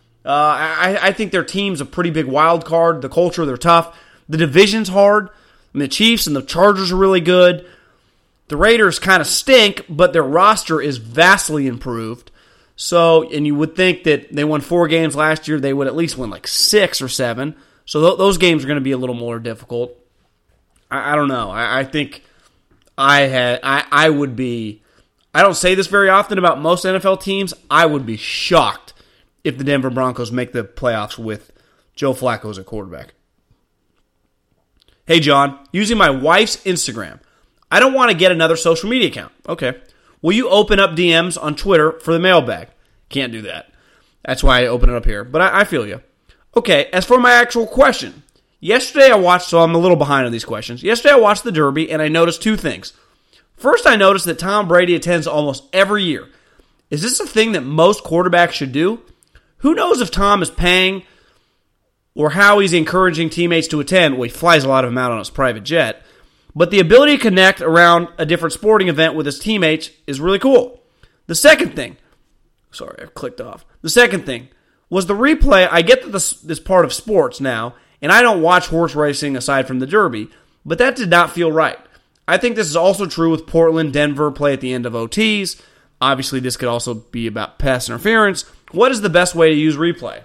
I think their team's a pretty big wild card. The culture, they're tough. The division's hard. The Chiefs and the Chargers are really good. The Raiders kind of stink, but their roster is vastly improved. So, and you would think that they won 4 games last year, they would at least win like 6 or 7. So those games are going to be a little more difficult. I don't know. I think I would be, I don't say this very often about most NFL teams, I would be shocked if the Denver Broncos make the playoffs with Joe Flacco as a quarterback. Hey, John, using my wife's Instagram, I don't want to get another social media account. Okay. Will you open up DMs on Twitter for the mailbag? Can't do that. That's why I open it up here. But I feel you. Okay, as for my actual question. Yesterday I watched, so I'm a little behind on these questions. Yesterday I watched the Derby, and I noticed 2 things. First, I noticed that Tom Brady attends almost every year. Is this a thing that most quarterbacks should do? Who knows if Tom is paying or how he's encouraging teammates to attend? Well, he flies a lot of them out on his private jet. But the ability to connect around a different sporting event with his teammates is really cool. The second thing, sorry, I clicked off. The second thing was the replay. I get that this part of sports now, and I don't watch horse racing aside from the Derby, but that did not feel right. I think this is also true with Portland, Denver play at the end of OTs. Obviously, this could also be about pass interference. What is the best way to use replay?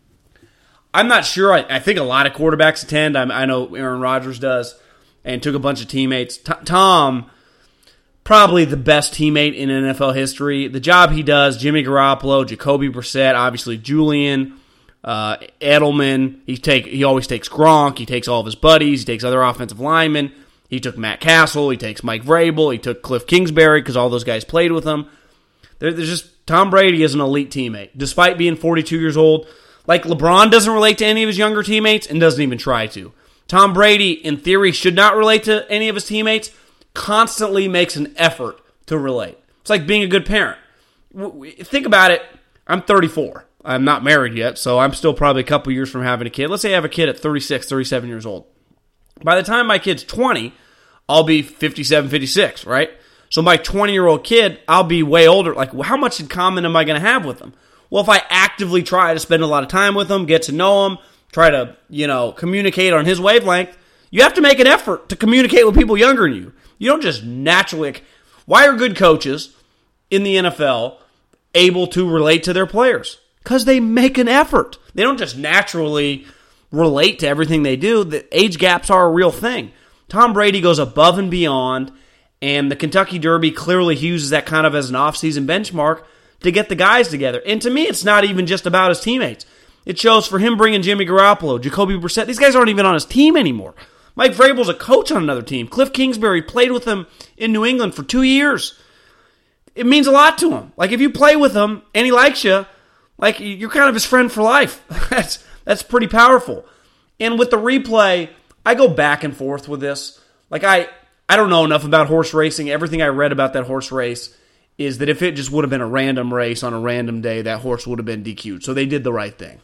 I'm not sure. I think a lot of quarterbacks attend. I know Aaron Rodgers does, and took a bunch of teammates. Tom, probably the best teammate in NFL history. The job he does, Jimmy Garoppolo, Jacoby Brissett, obviously Julian, Edelman. He always takes Gronk. He takes all of his buddies. He takes other offensive linemen. He took Matt Castle. He takes Mike Vrabel. He took Cliff Kingsbury because all those guys played with him. There's just Tom Brady is an elite teammate, despite being 42 years old. Like LeBron doesn't relate to any of his younger teammates and doesn't even try to. Tom Brady, in theory, should not relate to any of his teammates, constantly makes an effort to relate. It's like being a good parent. Think about it. I'm 34. I'm not married yet, so I'm still probably a couple years from having a kid. Let's say I have a kid at 36, 37 years old. By the time my kid's 20, I'll be 57, 56, right? So my 20-year-old kid, I'll be way older. Like, how much in common am I going to have with them? Well, if I actively try to spend a lot of time with them, get to know them, try to, communicate on his wavelength, you have to make an effort to communicate with people younger than you. You don't just naturally... Why are good coaches in the NFL able to relate to their players? Because they make an effort. They don't just naturally relate to everything they do. The age gaps are a real thing. Tom Brady goes above and beyond, and the Kentucky Derby clearly uses that kind of as an offseason benchmark to get the guys together. And to me, it's not even just about his teammates. It shows for him bringing Jimmy Garoppolo, Jacoby Brissett. These guys aren't even on his team anymore. Mike Vrabel's a coach on another team. Cliff Kingsbury played with him in New England for 2 years. It means a lot to him. Like, if you play with him and he likes you, like, you're kind of his friend for life. That's pretty powerful. And with the replay, I go back and forth with this. Like, I don't know enough about horse racing. Everything I read about that horse race is that if it just would have been a random race on a random day, that horse would have been DQ'd. So they did the right thing.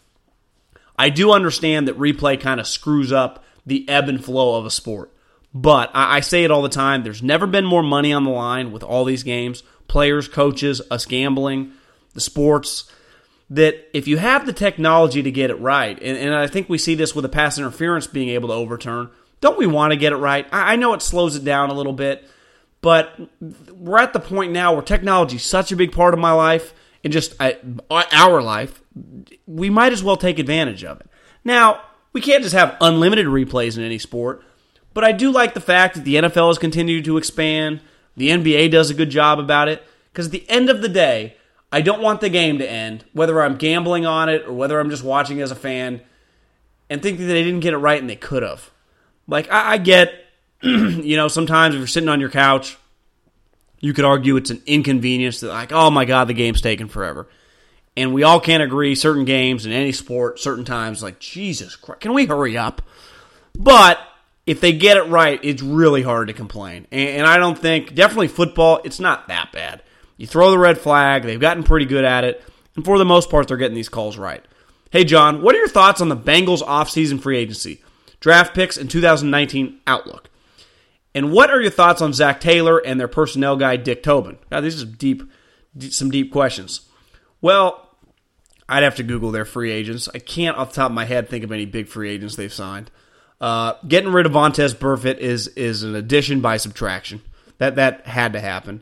I do understand that replay kind of screws up the ebb and flow of a sport. But I say it all the time, there's never been more money on the line with all these games. Players, coaches, us gambling, the sports, that if you have the technology to get it right, and I think we see this with the pass interference being able to overturn, don't we want to get it right? I know it slows it down a little bit, but we're at the point now where technology is such a big part of my life, and just our life, we might as well take advantage of it. Now, we can't just have unlimited replays in any sport, but I do like the fact that the NFL has continued to expand. The NBA does a good job about it, because at the end of the day, I don't want the game to end, whether I'm gambling on it or whether I'm just watching as a fan, and thinking that they didn't get it right and they could have. Like, I get, sometimes if you're sitting on your couch, you could argue it's an inconvenience that, like, oh my God, the game's taking forever. And we all can't agree, certain games in any sport, certain times, like, Jesus Christ, can we hurry up? But if they get it right, it's really hard to complain. And I don't think, definitely football, it's not that bad. You throw the red flag, they've gotten pretty good at it, and for the most part, they're getting these calls right. Hey, John, what are your thoughts on the Bengals offseason free agency, draft picks, and 2019 outlook? And what are your thoughts on Zach Taylor and their personnel guy, Dick Tobin? God, these are some deep questions. Well, I'd have to Google their free agents. I can't off the top of my head think of any big free agents they've signed. Getting rid of Vontaze Burfict is an addition by subtraction. That had to happen.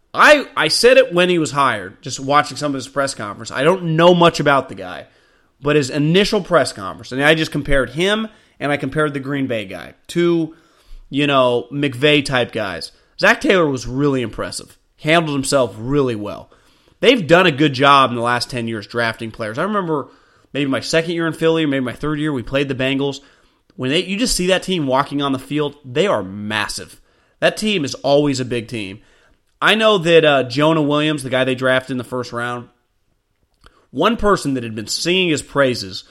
I said it when he was hired, just watching some of his press conference. I don't know much about the guy, but his initial press conference, and I just compared him and I compared the Green Bay guy. Two, McVay-type guys. Zach Taylor was really impressive. Handled himself really well. They've done a good job in the last 10 years drafting players. I remember maybe my second year in Philly, or maybe my third year, we played the Bengals. When you just see that team walking on the field, they are massive. That team is always a big team. I know that Jonah Williams, the guy they drafted in the first round, one person that had been singing his praises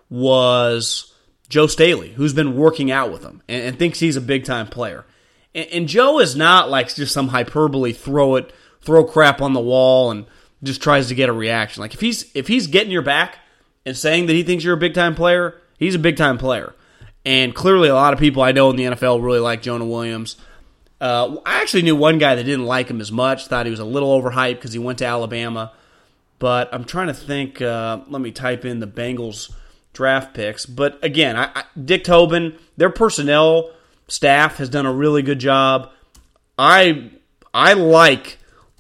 was Joe Staley, who's been working out with him and thinks he's a big-time player. And Joe is not like just some hyperbole, throw crap on the wall and just tries to get a reaction. Like, if he's getting your back and saying that he thinks you're a big-time player, he's a big-time player. And clearly a lot of people I know in the NFL really like Jonah Williams. I actually knew one guy that didn't like him as much, thought he was a little overhyped because he went to Alabama. But I'm trying to think, let me type in the Bengals draft picks. But again, Dick Tobin, their personnel staff has done a really good job. I like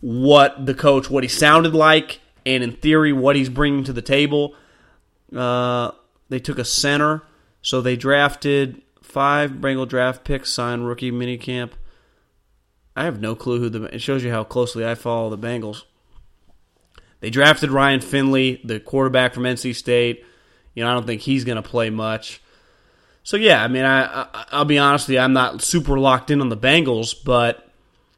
what he sounded like, and in theory, what he's bringing to the table. They took a center, so they drafted 5 Bengal draft picks, signed rookie minicamp. I have no clue it shows you how closely I follow the Bengals. They drafted Ryan Finley, the quarterback from NC State. I don't think he's going to play much. So yeah, I mean, I'll be honest with you, I'm not super locked in on the Bengals, but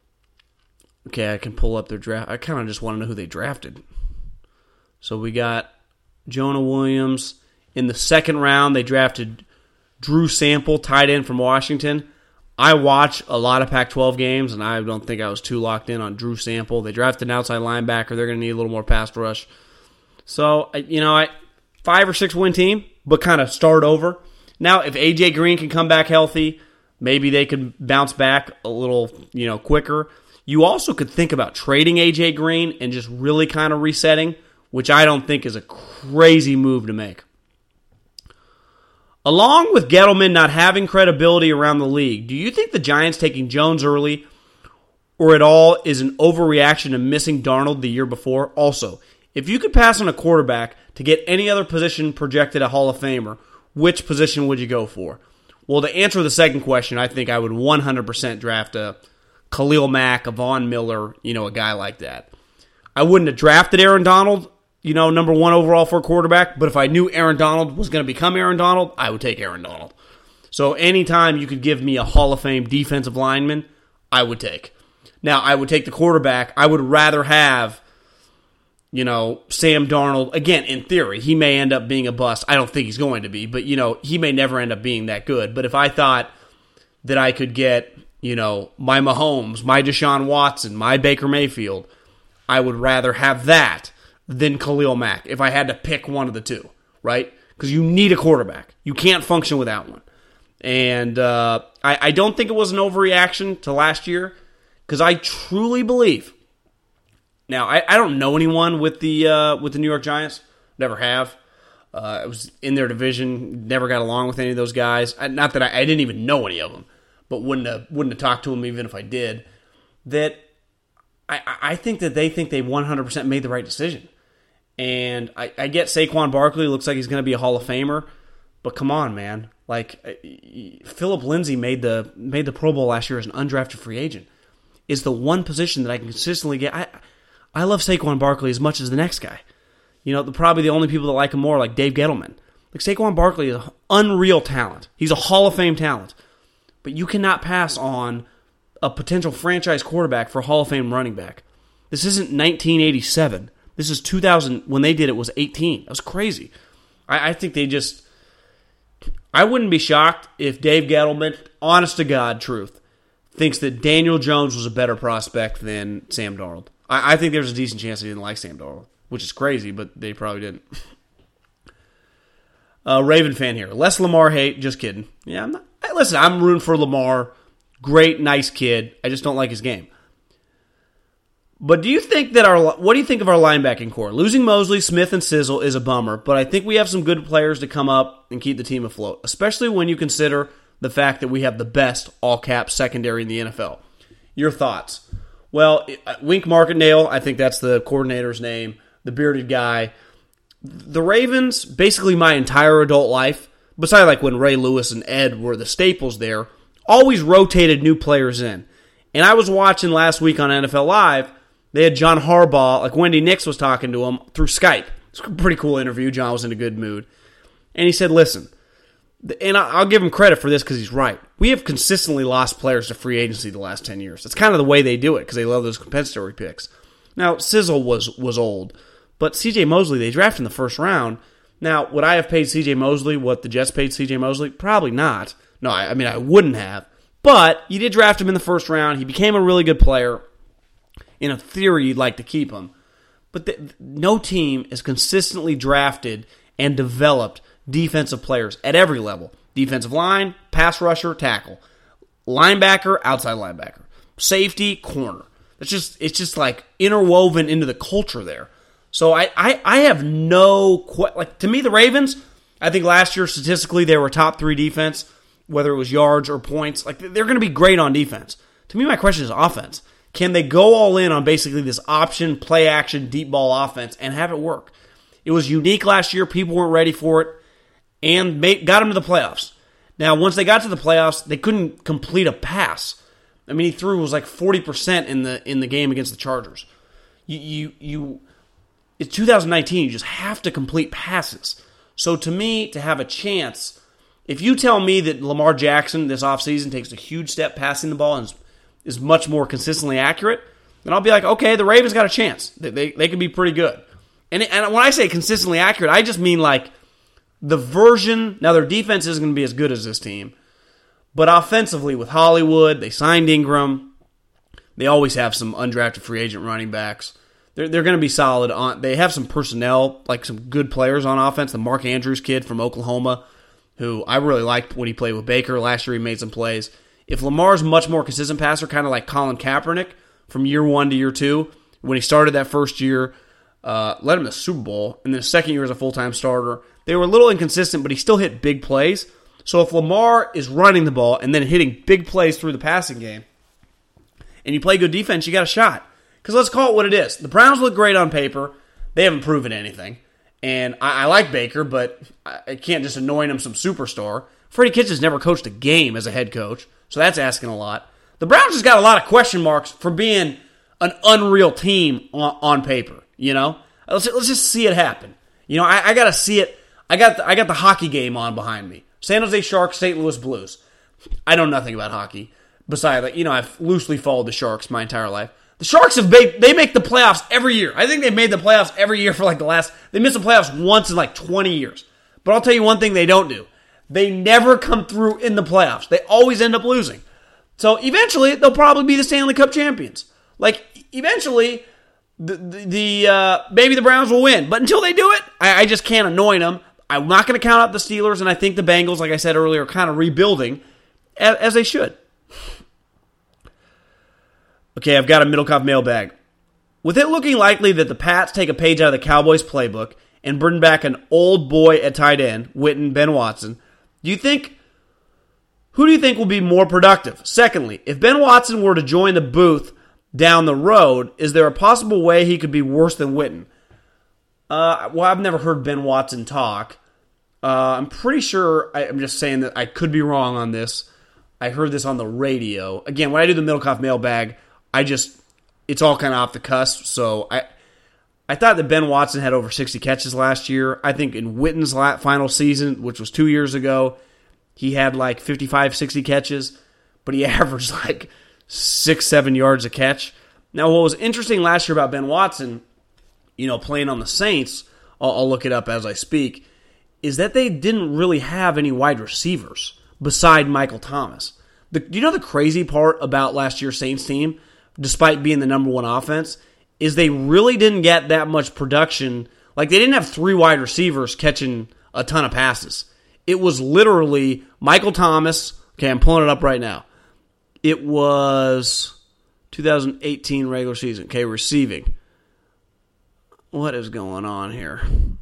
okay, I can pull up their draft. I kind of just want to know who they drafted. So we got Jonah Williams. In the second round, they drafted Drew Sample, tight end from Washington. I watch a lot of Pac-12 games, and I don't think I was too locked in on Drew Sample. They drafted an outside linebacker. They're going to need a little more pass rush. So, 5 or 6 win team, but kind of start over. Now, if A.J. Green can come back healthy, maybe they could bounce back a little, quicker. You also could think about trading A.J. Green and just really kind of resetting, which I don't think is a crazy move to make. Along with Gettleman not having credibility around the league, do you think the Giants taking Jones early or at all is an overreaction to missing Darnold the year before? Also, if you could pass on a quarterback to get any other position projected a Hall of Famer, which position would you go for? Well, to answer the second question, I think I would 100% draft a Khalil Mack, a Von Miller, a guy like that. I wouldn't have drafted Aaron Donald, number 1 overall for a quarterback, but if I knew Aaron Donald was going to become Aaron Donald, I would take Aaron Donald. So anytime you could give me a Hall of Fame defensive lineman, I would take. Now, I would take the quarterback. I would rather have, Sam Darnold. Again, in theory, he may end up being a bust. I don't think he's going to be, but, he may never end up being that good. But if I thought that I could get, my Mahomes, my Deshaun Watson, my Baker Mayfield, I would rather have that than Khalil Mack if I had to pick one of the two, right? Because you need a quarterback. You can't function without one. And I don't think it was an overreaction to last year because I truly believe. Now, I don't know anyone with the New York Giants. Never have. I was in their division. Never got along with any of those guys. Not that I didn't even know any of them, but wouldn't have talked to them even if I did. That I think that they think they 100% made the right decision. And I get Saquon Barkley looks like he's going to be a Hall of Famer, but come on, man! Like Phillip Lindsay made the Pro Bowl last year as an undrafted free agent. Is the one position that I can consistently get. I love Saquon Barkley as much as the next guy. Probably the only people that like him more are like Dave Gettleman. Like Saquon Barkley is an unreal talent. He's a Hall of Fame talent, but you cannot pass on a potential franchise quarterback for a Hall of Fame running back. This isn't 1987. This is 2000. When they did it was 18. That was crazy. I think they just. I wouldn't be shocked if Dave Gettleman, honest to God, truth, thinks that Daniel Jones was a better prospect than Sam Darnold. I think there's a decent chance he didn't like Sam Darnold, which is crazy, but they probably didn't. Raven fan here. Less Lamar hate. Just kidding. Yeah, listen, I'm rooting for Lamar. Great, nice kid. I just don't like his game. But what do you think of our linebacking core? Losing Mosley, Smith, and Sizzle is a bummer, but I think we have some good players to come up and keep the team afloat, especially when you consider the fact that we have the best all-cap secondary in the NFL. Your thoughts? Well, Wink Martindale, I think that's the coordinator's name, the bearded guy. The Ravens, basically my entire adult life, besides like when Ray Lewis and Ed were the staples there, always rotated new players in. And I was watching last week on NFL Live, they had John Harbaugh, like Wendy Nix was talking to him through Skype. It's a pretty cool interview. John was in a good mood. And he said, listen, and I'll give him credit for this because he's right. We have consistently lost players to free agency the last 10 years. That's kind of the way they do it because they love those compensatory picks. Now, Sizzle was old, but C.J. Mosley, they drafted in the first round. Now, would I have paid C.J. Mosley what the Jets paid C.J. Mosley? Probably not. No, I mean, I wouldn't have. But you did draft him in the first round. He became a really good player. In a theory, you'd like to keep him. But no team has consistently drafted and developed defensive players at every level. Defensive line, pass rusher, tackle. Linebacker, outside linebacker. Safety, corner. It's just like interwoven into the culture there. So I have to me, the Ravens, I think last year statistically they were top 3 defense, whether it was yards or points. Like they're going to be great on defense. To me, my question is offense. Can they go all in on basically this option, play action, deep ball offense and have it work? It was unique last year. People weren't ready for it and got them to the playoffs. Now, once they got to the playoffs, they couldn't complete a pass. I mean, he threw was like 40% in the game against the Chargers. It's 2019. You just have to complete passes. So to me, to have a chance, if you tell me that Lamar Jackson this offseason takes a huge step passing the ball and is much more consistently accurate, then I'll be like, okay, the Ravens got a chance. They could be pretty good. And when I say consistently accurate, I just mean like the version. Now, their defense isn't going to be as good as this team, but offensively with Hollywood, they signed Ingram. They always have some undrafted free agent running backs. they're going to be solid. They have some personnel, like some good players on offense. The Mark Andrews kid from Oklahoma, who I really liked when he played with Baker. Last year he made some plays. If Lamar's much more consistent passer, kind of like Colin Kaepernick from year 1 to year 2, when he started that first year, led him to the Super Bowl, and then his second year as a full-time starter, they were a little inconsistent, but he still hit big plays. So if Lamar is running the ball and then hitting big plays through the passing game, and you play good defense, you got a shot. Because let's call it what it is. The Browns look great on paper. They haven't proven anything. And I like Baker, but I can't just anoint him some superstar. Freddie Kitchens never coached a game as a head coach, so that's asking a lot. The Browns just got a lot of question marks for being an unreal team on paper. You know, let's just see it happen. You know, I got to see it. I got the hockey game on behind me. San Jose Sharks, St. Louis Blues. I know nothing about hockey besides, I've loosely followed the Sharks my entire life. The Sharks they make the playoffs every year. I think they've made the playoffs every year for they missed the playoffs once in 20 years. But I'll tell you one thing they don't do. They never come through in the playoffs. They always end up losing. So eventually they'll probably be the Stanley Cup champions. Eventually maybe the Browns will win. But until they do it, I just can't anoint them. I'm not going to count out the Steelers, and I think the Bengals, like I said earlier, are kind of rebuilding as they should. Okay, I've got a Middlecoff mailbag. With it looking likely that the Pats take a page out of the Cowboys playbook and bring back an old boy at tight end, Witten, Ben Watson, who do you think will be more productive? Secondly, if Ben Watson were to join the booth down the road, is there a possible way he could be worse than Witten? Well, I've never heard Ben Watson talk. I'm pretty sure, I'm just saying that I could be wrong on this. I heard this on the radio. Again, when I do the Middlecoff mailbag, it's all kind of off the cusp. So I thought that Ben Watson had over 60 catches last year. I think in Witten's final season, which was 2 years ago, he had 55, 60 catches, but he averaged 6-7 yards a catch. Now, what was interesting last year about Ben Watson, playing on the Saints, I'll look it up as I speak, is that they didn't really have any wide receivers beside Michael Thomas. Do you know the crazy part about last year's Saints team, despite being the number one offense, is they really didn't get that much production. They didn't have 3 wide receivers catching a ton of passes. It was literally Michael Thomas. Okay, I'm pulling it up right now. It was 2018 regular season. Okay, receiving. What is going on here?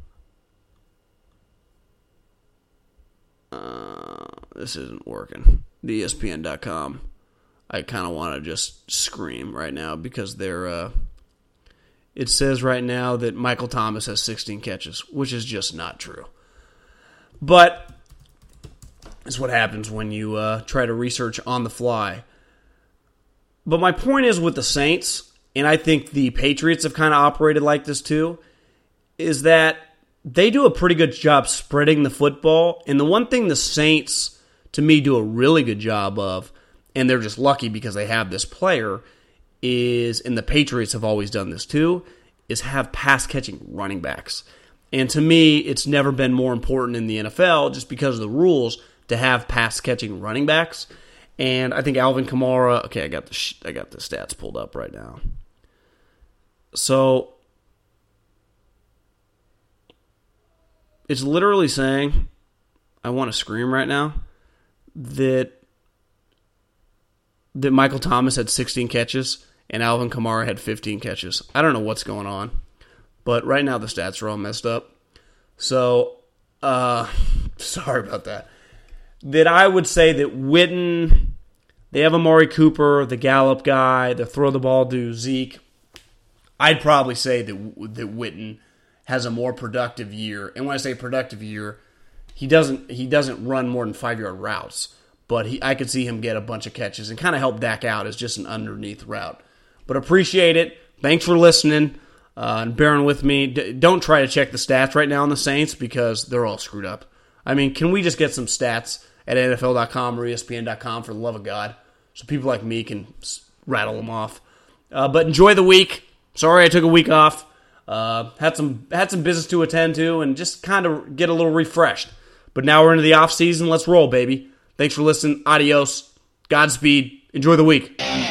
This isn't working. The ESPN.com. I kind of want to just scream right now because it says right now that Michael Thomas has 16 catches, which is just not true. But it's what happens when you try to research on the fly. But my point is with the Saints, and I think the Patriots have kind of operated like this too, is that they do a pretty good job spreading the football. And the one thing the Saints, to me, do a really good job of, and they're just lucky because they have this player, is, and the Patriots have always done this too, is have pass-catching running backs. And to me, it's never been more important in the NFL, just because of the rules, to have pass-catching running backs. And I think Alvin Kamara, okay, I got the stats pulled up right now. So it's literally saying, I want to scream right now, that Michael Thomas had 16 catches and Alvin Kamara had 15 catches. I don't know what's going on, but right now the stats are all messed up. So, sorry about that. That I would say that Witten, they have Amari Cooper, the Gallup guy, the throw the ball to Zeke. I'd probably say that Witten has a more productive year. And when I say productive year, he doesn't run more than 5-yard routes. But I could see him get a bunch of catches and kind of help Dak out as just an underneath route. But appreciate it. Thanks for listening and bearing with me. Don't try to check the stats right now on the Saints because they're all screwed up. I mean, can we just get some stats at NFL.com or ESPN.com for the love of God so people like me can rattle them off? But enjoy the week. Sorry I took a week off. Had some business to attend to and just kind of get a little refreshed. But now we're into the off season. Let's roll, baby. Thanks for listening. Adios. Godspeed. Enjoy the week.